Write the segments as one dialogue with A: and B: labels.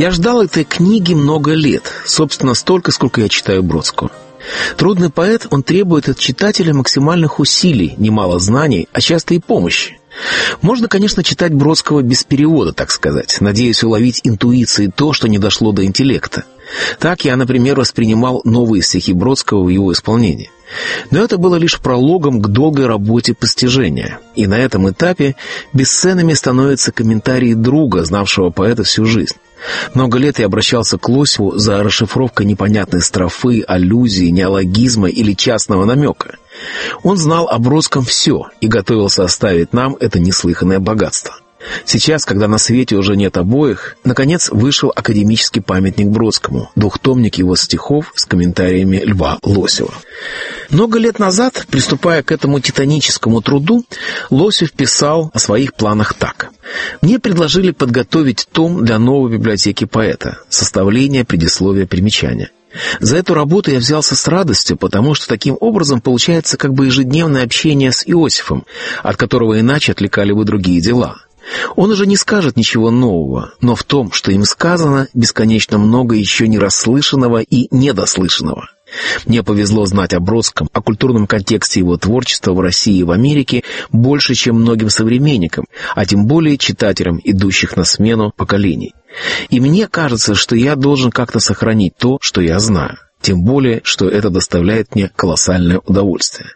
A: Я ждал этой книги много лет, собственно, столько, сколько я читаю Бродского. Трудный поэт, он требует от читателя максимальных усилий, немало знаний, а часто и помощи. Можно, конечно, читать Бродского без перевода, так сказать, надеясь уловить интуицией то, что не дошло до интеллекта. Так я, например, воспринимал новые стихи Бродского в его исполнении. Но это было лишь прологом к долгой работе постижения. И на этом этапе бесценными становятся комментарии друга, знавшего поэта всю жизнь. Много лет я обращался к Лосеву за расшифровкой непонятной строфы, аллюзии, неологизма или частного намека. Он знал о Бродском все и готовился оставить нам это неслыханное богатство. Сейчас, когда на свете уже нет обоих, наконец вышел академический памятник Бродскому, двухтомник его стихов с комментариями Льва Лосева. Много лет назад, приступая к этому титаническому труду, Лосев писал о своих планах так. «Мне предложили подготовить том для новой библиотеки поэта, составление предисловия примечания. За эту работу я взялся с радостью, потому что таким образом получается как бы ежедневное общение с Иосифом, от которого иначе отвлекали бы другие дела». Он уже не скажет ничего нового, но в том, что им сказано, бесконечно много еще не расслышанного и недослышанного. Мне повезло знать о Бродском, о культурном контексте его творчества в России и в Америке больше, чем многим современникам, а тем более читателям, идущих на смену поколений. И мне кажется, что я должен как-то сохранить то, что я знаю, тем более, что это доставляет мне колоссальное удовольствие.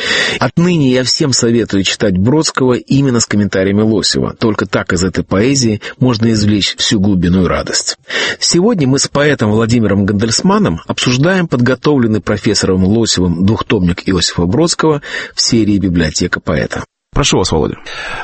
A: Отныне я всем советую читать Бродского именно с комментариями Лосева. Только так из этой поэзии можно извлечь всю глубину и радость. Сегодня мы с поэтом Владимиром Гандельсманом обсуждаем подготовленный профессором Лосевым двухтомник Иосифа Бродского в серии «Библиотека поэта». Прошу вас, Володя.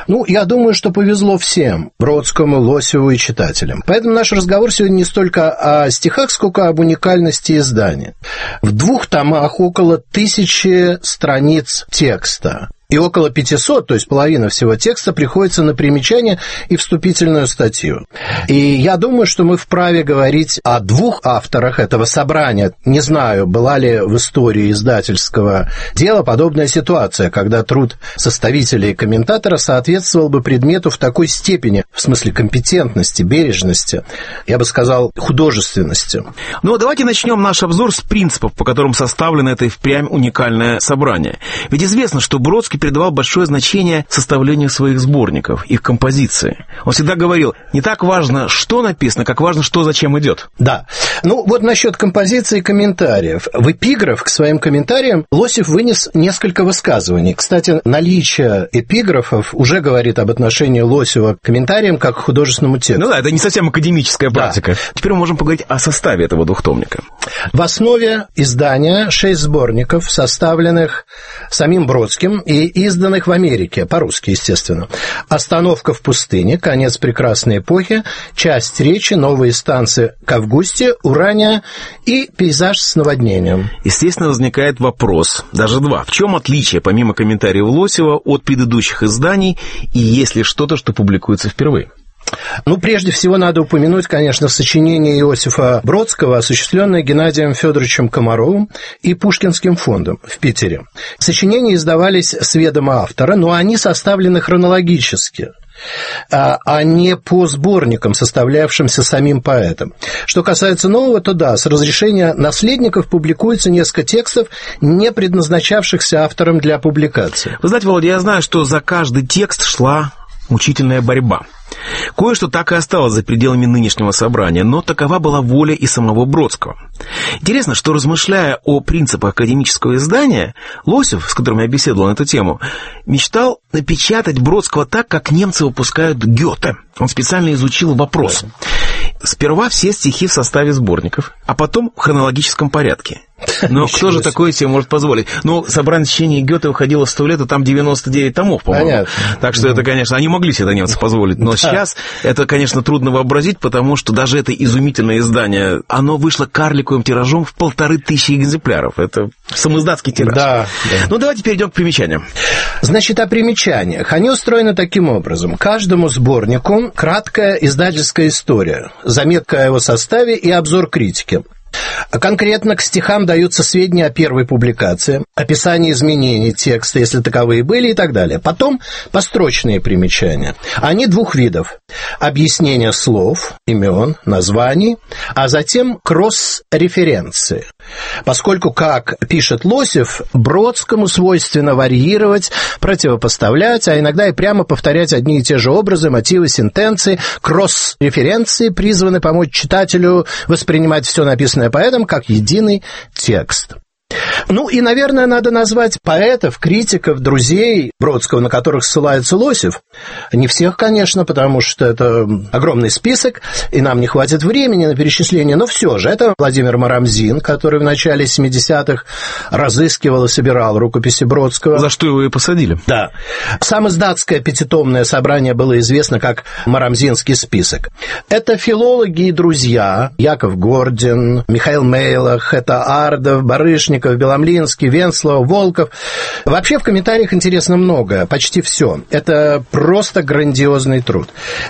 B: Я думаю, что повезло всем, Бродскому, Лосеву и читателям. Поэтому наш разговор сегодня не столько о стихах, сколько об уникальности издания. В 2 томах около 1000 страниц текста. И около 500, то есть половина всего текста, приходится на примечание и вступительную статью. И я думаю, что мы вправе говорить о 2 авторах этого собрания. Не знаю, была ли в истории издательского дела подобная ситуация, когда труд составителя и комментатора соответствовал бы предмету в такой степени, в смысле компетентности, бережности, я бы сказал, художественности.
A: Давайте начнем наш обзор с принципов, по которым составлено это и впрямь уникальное собрание. Ведь известно, что Бродский придавал большое значение составлению своих сборников, их композиции. Он всегда говорил, не так важно, что написано, как важно, что зачем идет.
B: Да. Насчет композиции и комментариев. В эпиграф к своим комментариям Лосев вынес несколько высказываний. Кстати, наличие эпиграфов уже говорит об отношении Лосева к комментариям как к художественному тексту.
A: Это не совсем академическая практика. Да. Теперь мы можем поговорить о составе этого двухтомника.
B: В основе издания 6 сборников, составленных самим Бродским и изданных в Америке, по-русски, естественно. «Остановка в пустыне», «Конец прекрасной эпохи», «Часть речи», «Новые станции к Августе», «Урания» и «Пейзаж с наводнением».
A: Естественно, возникает вопрос, даже 2. В чем отличие, помимо комментариев Лосева, от предыдущих изданий, и есть ли что-то, что публикуется впервые?
B: Прежде всего, надо упомянуть, конечно, сочинение Иосифа Бродского, осуществленное Геннадием Федоровичем Комаровым и Пушкинским фондом в Питере. Сочинения издавались с ведома автора, но они составлены хронологически, а не по сборникам, составлявшимся самим поэтом. Что касается нового, то да, с разрешения наследников публикуется несколько текстов, не предназначавшихся автором для публикации.
A: Вы знаете, Володя, я знаю, что за каждый текст шла мучительная борьба. Кое-что так и осталось за пределами нынешнего собрания, но такова была воля и самого Бродского. Интересно, что, размышляя о принципах академического издания, Лосев, с которым я беседовал на эту тему, мечтал напечатать Бродского так, как немцы выпускают Гёте. Он специально изучил вопрос. Сперва все стихи в составе сборников, а потом в хронологическом порядке. Но кто же такое себе может позволить? Собрание сочинений Гёте выходило в 100 лет, и там 99 томов, по-моему.
B: Понятно.
A: Так что это, конечно, они могли себе это немцы позволить. Но сейчас это, конечно, трудно вообразить, потому что даже это изумительное издание, оно вышло карликовым тиражом в 1500 экземпляров. Это самоиздатский тираж.
B: Да.
A: Давайте перейдем к примечаниям.
B: Значит, о примечаниях. Они устроены таким образом. Каждому сборнику краткая издательская история, заметка о его составе и обзор критики. Конкретно к стихам даются сведения о первой публикации, описание изменений текста, если таковые были, и так далее. Потом построчные примечания. Они двух видов. Объяснение слов, имен, названий, а затем кросс-референции. Поскольку, как пишет Лосев, Бродскому свойственно варьировать, противопоставлять, а иногда и прямо повторять одни и те же образы, мотивы, сентенции. Кросс-референции призваны помочь читателю воспринимать все написанное поэтом как единый текст. Ну и, наверное, надо назвать поэтов, критиков, друзей Бродского, на которых ссылается Лосев. Не всех, конечно, потому что это огромный список, и нам не хватит времени на перечисление, но все же. Это Владимир Марамзин, который в начале 70-х разыскивал и собирал рукописи Бродского.
A: За что его и посадили.
B: Да. Самоиздатское пятитомное собрание было известно как Марамзинский список. Это филологи и друзья. Яков Гордин, Михаил Мейлах, это Ардов, Барышников, Беломлинский, Венслов, Волков. Вообще в комментариях интересно много, почти все. Это просто грандиозный труд.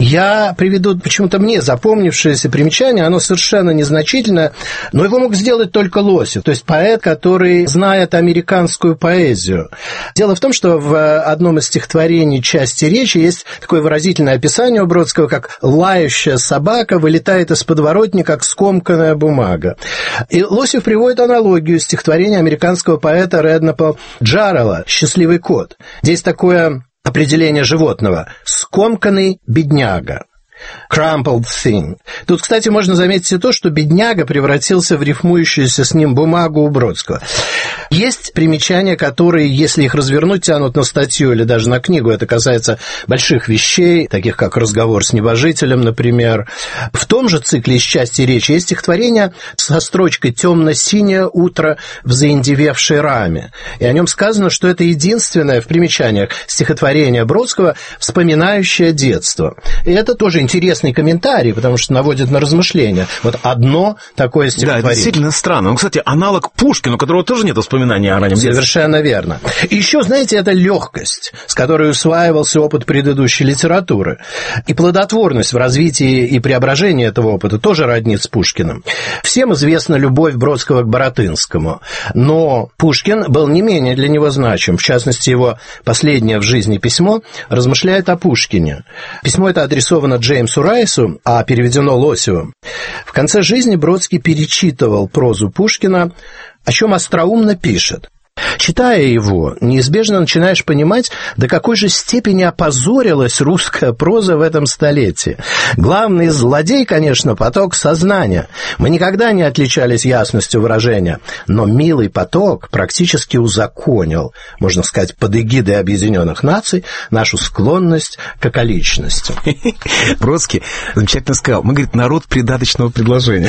B: Я приведу почему-то мне запомнившееся примечание, оно совершенно незначительное, но его мог сделать только Лосев, то есть поэт, который знает американскую поэзию. Дело в том, что в одном из стихотворений «Части речи» есть такое выразительное описание у Бродского, как «лающая собака вылетает из подворотни, как скомканная бумага». И Лосев приводит аналогию стихотворения американского поэта Реднапа Джаррелла «Счастливый кот». Здесь такое определение животного – «скомканный бедняга». Crumpled thing. Тут, кстати, можно заметить и то, что бедняга превратился в рифмующуюся с ним бумагу у Бродского. Есть примечания, которые, если их развернуть, тянут на статью или даже на книгу. Это касается больших вещей, таких как «Разговор с небожителем», например. В том же цикле «Из части речи» есть стихотворение со строчкой «Темно-синее утро в заиндевевшей раме». И о нем сказано, что это единственное в примечаниях стихотворение Бродского, вспоминающее детство. И это тоже интересный комментарий, потому что наводит на размышления. Вот одно такое стихотворение. Да, это
A: действительно странно. Ну, кстати, аналог Пушкину, у которого тоже нет воспоминаний о раннем детстве.
B: Совершенно верно. И еще, знаете, это легкость, с которой усваивался опыт предыдущей литературы. И плодотворность в развитии и преображении этого опыта тоже роднит с Пушкиным. Всем известна любовь Бродского к Баратынскому, но Пушкин был не менее для него значим. В частности, его последнее в жизни письмо размышляет о Пушкине. Письмо это адресовано Джеймсу Райсу, а переведено Лосевым. В конце жизни Бродский перечитывал прозу Пушкина, о чем остроумно пишет. Читая его, неизбежно начинаешь понимать, до какой же степени опозорилась русская проза в этом столетии. Главный злодей, конечно, поток сознания. Мы никогда не отличались ясностью выражения, но милый поток практически узаконил, можно сказать, под эгидой Объединенных Наций, нашу склонность к околичности.
A: Бродский замечательно сказал, мы, говорит, народ придаточного предложения.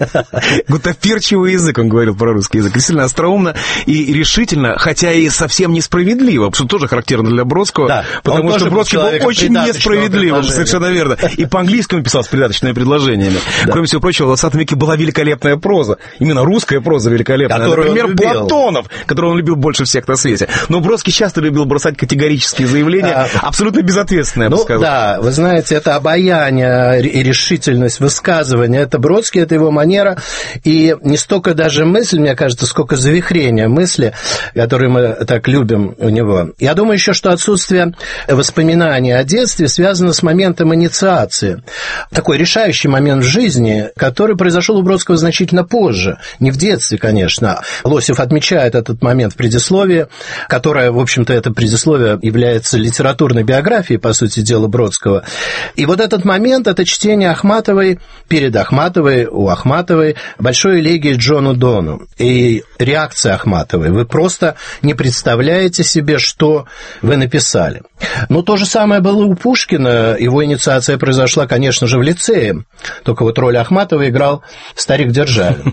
A: Гутоперчивый язык, он говорил про русский язык. Действительно остроумно и решительно, хотя и совсем несправедливо, что тоже характерно для Бродского, да, потому что Бродский был очень несправедливым, совершенно верно. И по-английски он писал с придаточными предложениями. Да. Кроме всего прочего, в 20 веке была великолепная проза, именно русская проза великолепная. Например, Платонов, которого он любил больше всех на свете. Но Бродский часто любил бросать категорические заявления, абсолютно безответственные, я бы сказал.
B: Да, вы знаете, это обаяние и решительность высказывания, это Бродский, это его манера, и не столько даже мысль, мне кажется, сколько завихрение мысли, которые мы так любим у него. Я думаю еще, что отсутствие воспоминаний о детстве связано с моментом инициации. Такой решающий момент в жизни, который произошел у Бродского значительно позже. Не в детстве, конечно. Лосев отмечает этот момент в предисловии, которое, в общем-то, это предисловие является литературной биографией, по сути дела, Бродского. И вот этот момент – это чтение Ахматовой, перед Ахматовой, у Ахматовой, большой элегии Джону Дону. И реакция Ахматовой. Вы просто не представляете себе, что вы написали. Но то же самое было у Пушкина. Его инициация произошла, конечно же, в лицее. Только вот роль Ахматова играл старик Державин.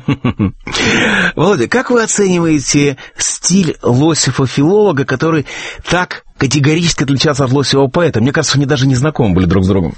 A: Володя, как вы оцениваете стиль Лосева-филолога, который так категорически отличался от Лосева поэта? Мне кажется, они даже не знакомы были друг с другом.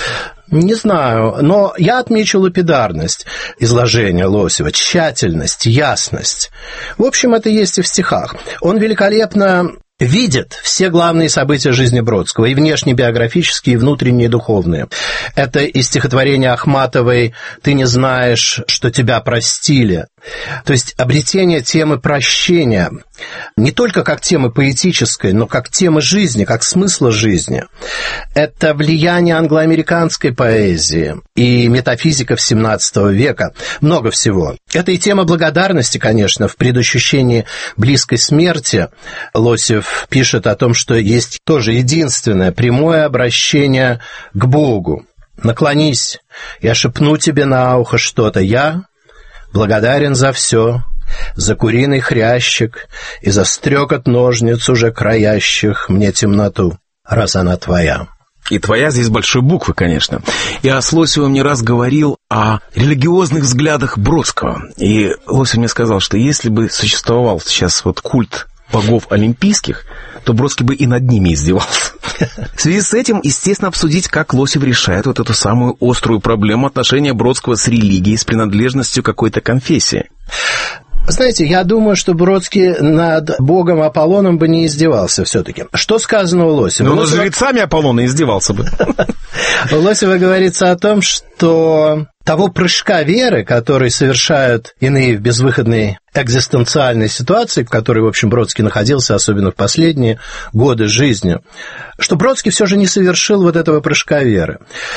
B: Не знаю, но я отмечу лапидарность изложения Лосева, тщательность, ясность. В общем, это есть и в стихах. Он великолепно видит все главные события жизни Бродского, и внешне-биографические, и внутренние, и духовные. Это и стихотворение Ахматовой «Ты не знаешь, что тебя простили». То есть обретение темы прощения не только как темы поэтической, но как темы жизни, как смысла жизни. Это влияние англоамериканской поэзии и метафизиков XVII века. Много всего. Это и тема благодарности, конечно, в предощущении близкой смерти. Лосев пишет о том, что есть тоже единственное прямое обращение к Богу. «Наклонись, я шепну тебе на ухо что-то. Я благодарен за все, за куриный хрящик и за стрекот ножниц уже краящих мне темноту, раз она твоя».
A: И твоя здесь большой буквы, конечно. Я с Лосевым не раз говорил о религиозных взглядах Бродского. И Лосев мне сказал, что если бы существовал сейчас вот культ богов олимпийских, то Бродский бы и над ними издевался. В связи с этим, естественно, обсудить, как Лосев решает вот эту самую острую проблему отношения Бродского с религией, с принадлежностью какой-то конфессии.
B: Знаете, я думаю, что Бродский над богом Аполлоном бы не издевался все-таки. Что сказано у Лосева?
A: Но над жрецами Аполлона издевался бы.
B: У Лосева говорится о том, что того прыжка веры, который совершают иные в безвыходной экзистенциальной ситуации, в которой, в общем, Бродский находился, особенно в последние годы жизни, что Бродский все же не совершил вот этого прыжка веры.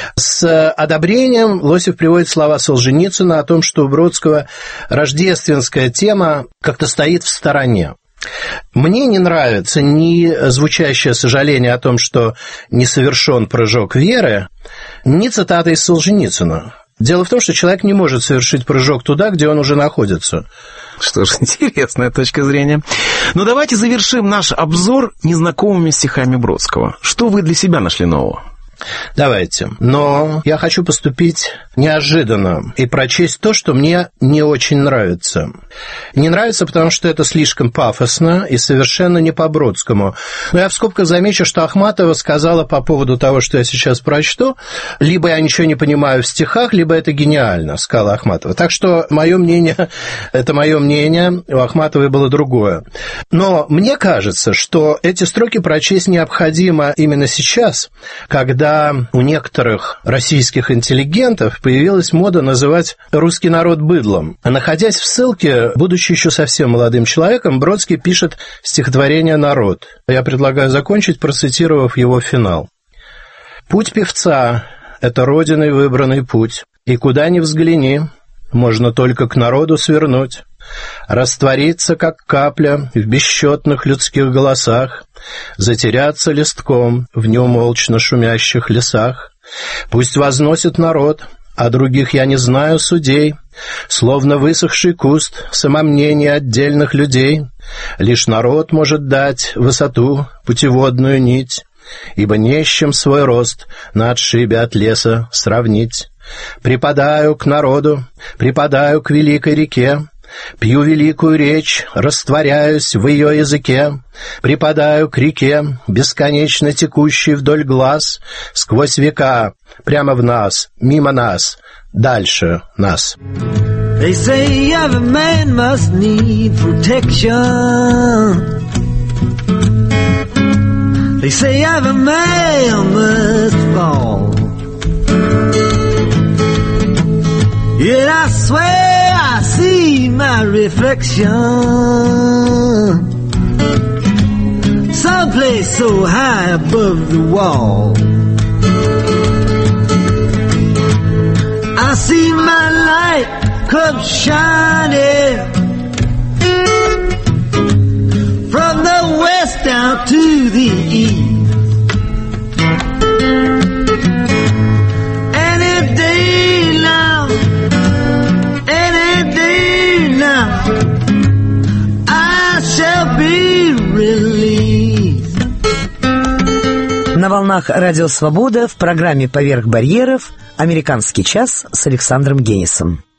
B: С одобрением Лосев приводит слова Солженицына о том, что у Бродского рождественская тема как-то стоит в стороне. Мне не нравится ни звучащее сожаление о том, что не совершен прыжок веры, ни цитата из Солженицына. Дело в том, что человек не может совершить прыжок туда, где он уже находится.
A: Что ж, интересная точка зрения. Но давайте завершим наш обзор незнакомыми стихами Бродского. Что вы для себя нашли нового?
B: Давайте. Но я хочу поступить неожиданно и прочесть то, что мне не очень нравится. Не нравится, потому что это слишком пафосно и совершенно не по-бродскому. Но я в скобках замечу, что Ахматова сказала по поводу того, что я сейчас прочту, либо я ничего не понимаю в стихах, либо это гениально, сказала Ахматова. Так что мое мнение, это мое мнение, у Ахматовой было другое. Но мне кажется, что эти строки прочесть необходимо именно сейчас, когда у некоторых российских интеллигентов появилась мода называть русский народ быдлом. Находясь в ссылке, будучи еще совсем молодым человеком, Бродский пишет стихотворение «Народ». Я предлагаю закончить, процитировав его финал. «Путь певца — это родиной выбранный путь, и куда ни взгляни, можно только к народу свернуть, раствориться, как капля, в бесчетных людских голосах, затеряться листком в неумолчно шумящих лесах. Пусть возносит народ, а других я не знаю судей, словно высохший куст самомнения отдельных людей. Лишь народ может дать высоту, путеводную нить, ибо не с чем свой рост на отшибе от леса сравнить. Припадаю к народу, припадаю к великой реке, пью великую речь, растворяюсь в ее языке, припадаю к реке, бесконечно текущей вдоль глаз, сквозь века, прямо в нас, мимо нас, дальше нас».
C: They say every man must need protection. They say every man must fall. Yet I swear I see my reflection someplace so high above the wall. I see my light come shining from the west down to the east. Any day now, I shall be released.
D: На волнах Радио Свобода в программе «Поверх барьеров» «Американский час» с Александром Генисом.